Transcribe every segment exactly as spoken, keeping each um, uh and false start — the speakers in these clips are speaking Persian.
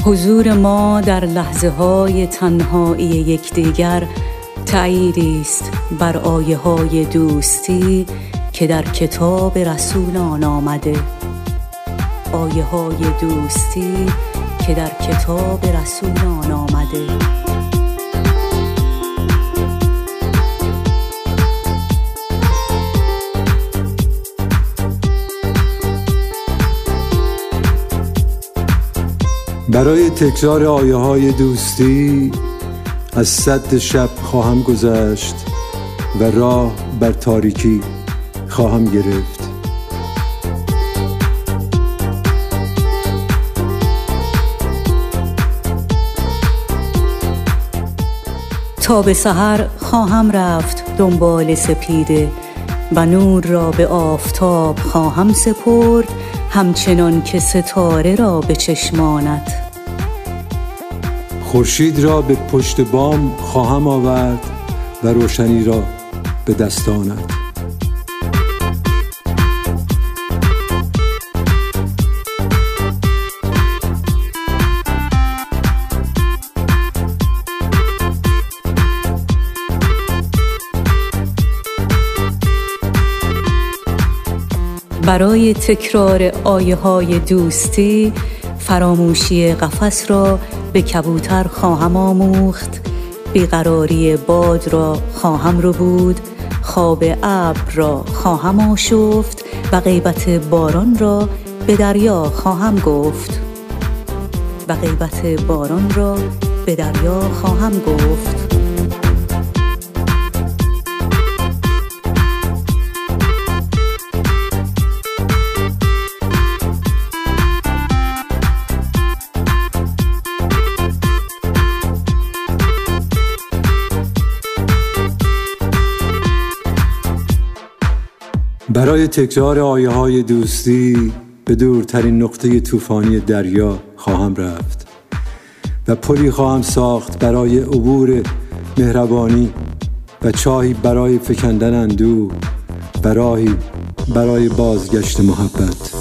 حضور ما در لحظه های تنهایی یکدیگر تأییدی است بر آیه های دوستی که در کتاب رسولان آمده. آیه های دوستی که در کتاب رسولان آمده. برای تکرار آیه های دوستی از سد شب خواهم گذشت و راه بر تاریکی خواهم گرفت. تا به سحر خواهم رفت دنبال سپیده و نور را به آفتاب خواهم سپرد، همچنان که ستاره را به چشمانت. خورشید را به پشت بام خواهم آورد و روشنی را به دستانت. برای تکرار آیه های دوستی فراموشی قفس را به کبوتر خواهم آموخت، بیقراری باد را خواهم ربود، خواب ابر را خواهم آشفت و غیبت باران را به دریا خواهم گفت و غیبت باران را به دریا خواهم گفت. برای تکرار آیه های دوستی به دورترین نقطه طوفانی دریا خواهم رفت و پلی خواهم ساخت برای عبور مهربانی و چاهی برای فکندن اندوه و راهی برای بازگشت محبت.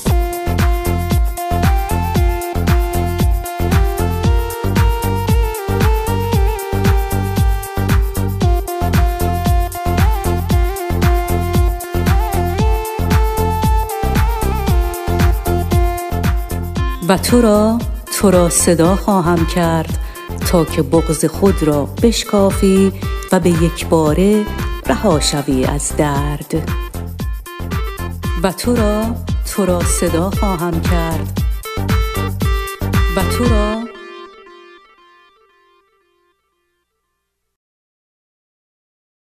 و تو را تو را صدا خواهم کرد تا که بغض خود را بشکافی و به یک باره رها شوی از درد. و تو را تو را صدا خواهم کرد و تو را